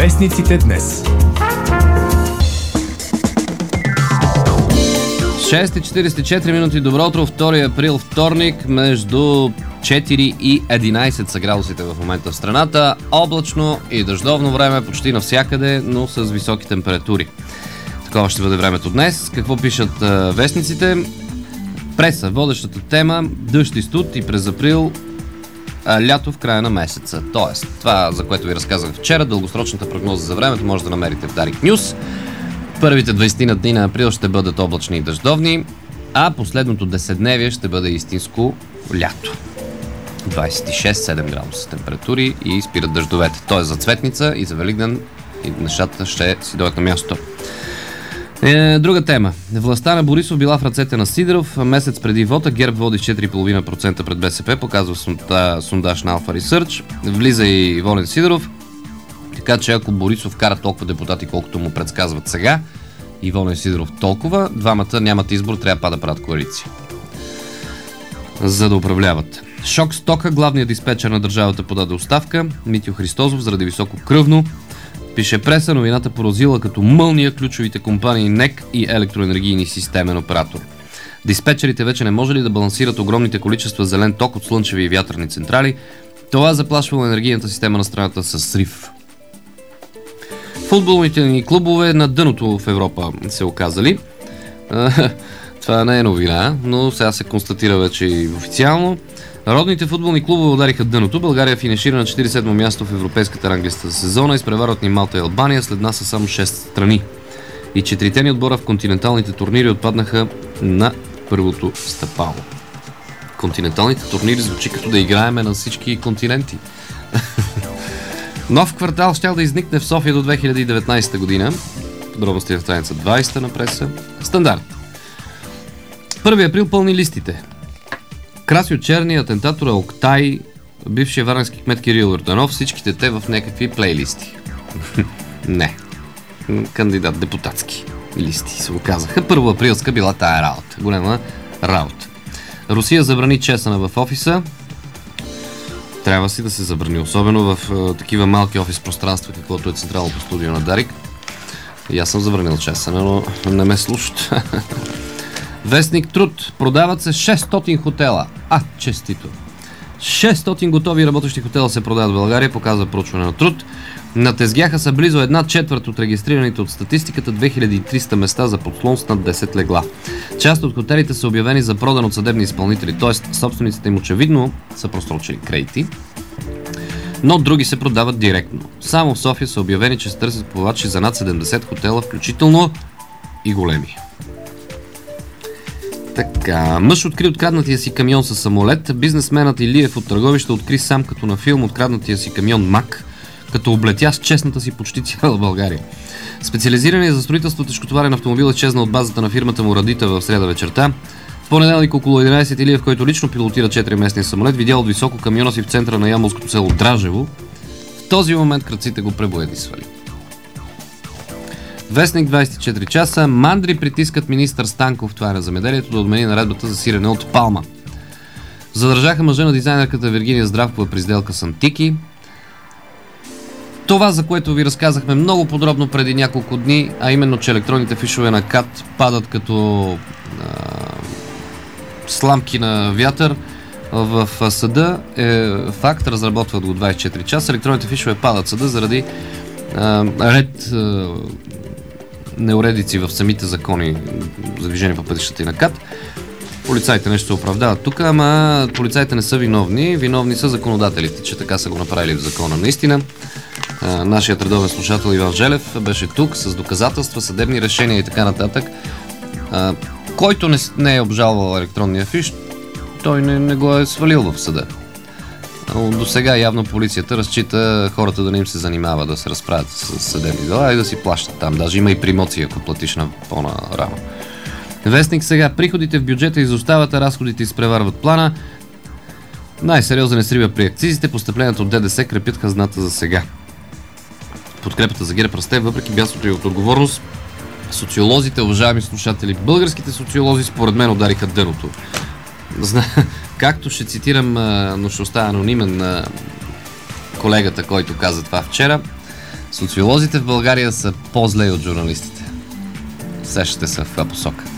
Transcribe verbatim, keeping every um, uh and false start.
Вестниците днес. шест и четирийсет и четири минути. Добро утро, втори април, вторник, между четири и единайсет са градусите в момента в страната. Облачно и дъждовно време почти навсякъде, но с високи температури. Такова ще бъде времето днес. Какво пишат а, вестниците? Преса, водещата тема: дъжд и студ и през април, а, лято в края на месеца. Тоест, това, за което ви разказах вчера, дългосрочната прогноза за времето може да намерите в Дарик Нюс. Първите двайсет дни на април ще бъдат облачни и дъждовни, а последното деседневие ще бъде истинско лято. двайсет и шест седем градуса температури и спират дъждовете. Тоест за Цветница и за Великден и нещата ще си дойдат на място. Е, друга тема. Властта на Борисов била в ръцете на Сидеров. Месец преди вота ГЕРБ води с четири цяло и пет процента пред БСП, показва сондаж на Alpha Research. Влиза и Волен Сидеров. Така че ако Борисов кара толкова депутати, колкото му предсказват сега, и Волен Сидеров толкова, двамата нямат избор, трябва да правят коалиция, за да управляват. Шок стока, главният диспетчер на държавата подаде оставка. Митьо Христозов заради високо кръвно. Пише преса, новината поразила като мълния ключовите компании НЕК и електроенергийни системен оператор. Диспетчерите вече не можели да балансират огромните количества зелен ток от слънчеви и вятърни централи. Това заплашвало енергийната система на страната с срив. Футболните ни клубове на дъното в Европа се оказали. Това не е новина, но сега се констатира вече и официално. Народните футболни клубове удариха дъното. България финишира на четиридесет и седмо място в европейската ранглиста за сезона. Изпреварват ни Малта и Албания, след нас са само шест страни. И четирите ни отбора в континенталните турнири отпаднаха на първото стъпало. Континенталните турнири звучи като да играеме на всички континенти. Нов квартал щял да изникне в София до две хиляди и деветнайсета година. Подробности в страница двайсета на преса. Стандарт. първи април пълни листите. Красио Черни, атентатора Октай, бившия варненски кмет Кирил Йорданов, всичките те в някакви плейлисти. Не. Кандидат депутатски листи се оказаха. Първо априлска била тая работа. Голема работа. Русия забрани чесъна в офиса. Трябва си да се забрани, особено в а, такива малки офис пространства, каквото е централното студио на Дарик. И аз съм забранил чесъна, но не ме слушат. Вестник Труд. Продават се шестстотин хотела. А, честито. шестстотин готови работещи хотела се продават в България, показва проучване на Труд. На тезгяха са близо една четвърт от регистрираните от статистиката две хиляди и триста места за подслон с над десет легла. Част от хотелите са обявени за продан от съдебни изпълнители, т.е. собствениците им очевидно са просрочили кредити, но други се продават директно. Само в София са обявени, че се търсят купувачи за над седемдесет хотела, включително и големи. Така, мъж откри откраднатия си камион със самолет. Бизнесменът Илиев от Търговище откри сам като на филм откраднатия си камион Мак, като облетя с честната си почти цяла България. Специализираният за строителство тежкотоварен автомобил е чезна от базата на фирмата му Радита в сряда вечерта. В понеделник около единайсет Илиев, който лично пилотира четириместния самолет, видял от високо камиона си в центъра на ямболското село Дражево. В този момент кръците го пребоядисвали. Вестник двайсет и четири часа. Мандри притискат министър Станков, това е на земеделието, да отмени наредбата за сирене от палма. Задържаха мъжа на дизайнерката Виргиния Здравкова при сделка с антики. Това, за което ви разказахме много подробно преди няколко дни, а именно, че електронните фишове на КАТ падат като а, сламки на вятър в съда, е факт, разработват го двайсет и четири часа. Електронните фишове падат в съда заради а, ред а, неуредици в самите закони за движение по пътищата и на КАТ. Полицайите нещо се оправдават тук, ама полицайите не са виновни. Виновни са законодателите, че така са го направили в закона. Наистина, а, нашият редовен слушател Иван Желев беше тук с доказателства, съдебни решения и така нататък. А, който не, не е обжалвал електронния фиш, той не, не го е свалил в съда. До сега явно полицията разчита хората да не им се занимава, да се разправят с съдебни дела и да си плащат там. Даже има и промоция, ако платиш на по-нарано. Вестник сега. Приходите в бюджета изостават, а разходите изпреварват плана. Най-сериозен е срива при акцизите. Постъпленията от ДДС крепят хазната за сега. Подкрепата за ГЕРБ расте, въпреки бягството и от отговорност. Социолозите, уважаеми слушатели, българските социолози според мен удариха дъното. Както ще цитирам, но ще остава анонимен, колегата, който каза това вчера, Социолозите в България са по-зле от журналистите. Сещате се в каква посока.